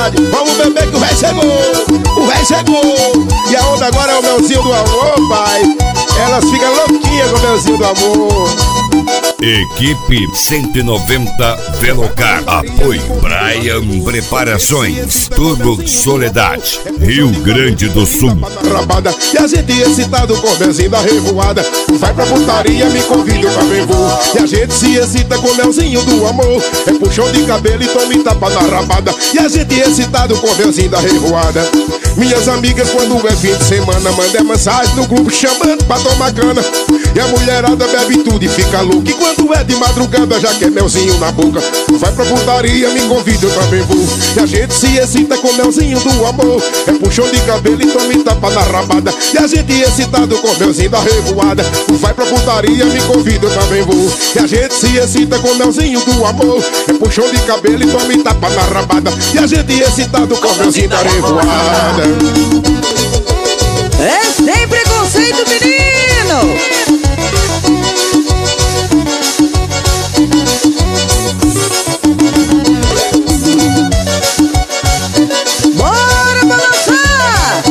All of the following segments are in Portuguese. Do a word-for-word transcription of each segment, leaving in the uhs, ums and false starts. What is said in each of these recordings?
soledade. Vamos beber que o véi chegou, o véi chegou. E a onda agora é o melzinho do amor, pai. Elas ficam louquinhas com o melzinho do amor. Equipe cento e noventa Velocar. Apoio Brian Preparações. Turbo Soledade, Rio Grande do Sul. Rabada, e a gente excitado com o melzinho da revoada. Vai pra putaria, me convida, eu também vou. E a gente se excita com o melzinho do amor. É puxão de cabelo e tome tapa na rabada. E a gente excitado com o melzinho da revoada. Minhas amigas, quando é fim de semana, mandam mensagem no grupo chamando pra tomar cana. E a mulherada bebe tudo e fica louca. E quando é de madrugada já quer melzinho na boca. Vai pra putaria, me convida, eu também vou. E a gente se excita com o melzinho do amor. É puxão de cabelo e tome tapa na rabada. E a gente excitado com o melzinho da revoada. Vai pra putaria, me convida, eu também vou. E a gente se excita com o melzinho do amor. É puxão de cabelo e tome tapa na rabada. E a gente excitado com o melzinho da revoada. É sem preconceito, menino! Bora balançar!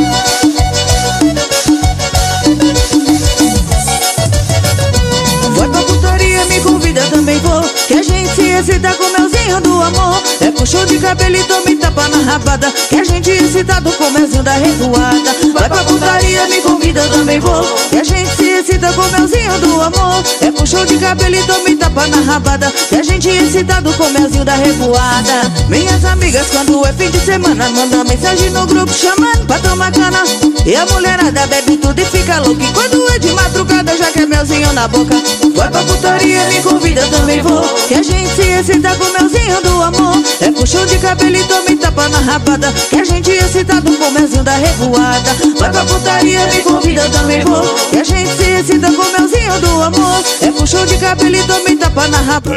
Vai pra putaria, me convida, também vou. Que a gente se excita com o melzinho do amor. É puxão de cabelo e tome tapa na rabada. Que a gente excitado com o melzinho da revoada. Vai pra putaria, me convida, também vou. Que a gente se excita com o melzinho do amor. É puxão de cabelo e tome tapa na rabada. Que a gente excitado com o melzinho da revoada. Minhas amigas, quando é fim de semana, mandam mensagem no grupo chamando pra tomar cana. E a mulherada bebe tudo e fica louca. E quando é de madrugada já quer melzinho na boca. Vai pra putaria, me convida, também vou. Que a gente se excita com o melzinho do amor. É puxão de cabelo e tome tapa na rabada. Que a gente excitado com o melzinho da revoada. Vai pra putaria, me convida, também vou. Que a gente se excita com o melzinho do amor. É puxão de cabelo e tome tapa na rabada.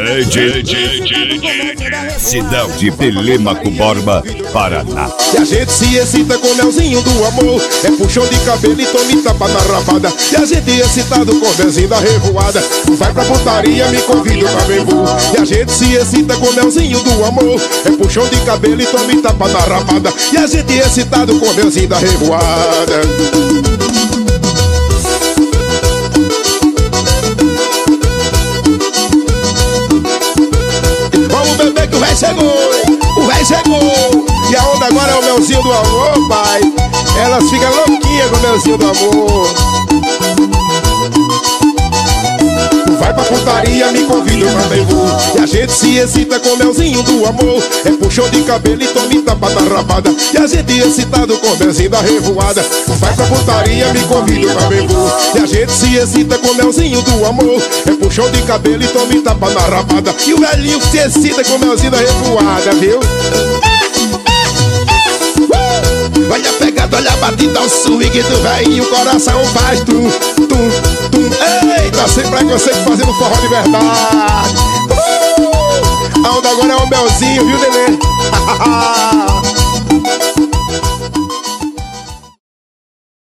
Cidade de Telêmaco Borba, Paraná. E a gente se excita com o melzinho do amor. É puxão de cabelo e tome tapa na rabada. E a gente excitado com o melzinho da revoada. Vai pra putaria, me convida, eu também vou. E a gente se excita com o melzinho do amor. É puxão de cabelo e tome tapa na rabada. E a gente excitado com o melzinho da revoada. Vamos beber que o véi chegou, o véi chegou. E a onda agora é o melzinho do amor, pai. Elas ficam louquinhas com o melzinho do amor. Vai pra putaria, me convida, eu também vou. E a gente se excita com o melzinho do amor. É puxão de cabelo e tome tapa na rabada. E a gente excitado com o melzinho da revoada. Vai pra putaria, me convida, eu também vou. E a gente se excita com o melzinho do amor. É puxão de cabelo e tome tapa na rabada. E o velhinho se excita com o melzinho da revoada, viu? Olha a pegada, olha a batida, o swing do velhinho, o coração faz tum, tum, tum. Eita, sem preconceito fazendo forró de verdade. uh! A onda agora é o melzinho, viu, neném?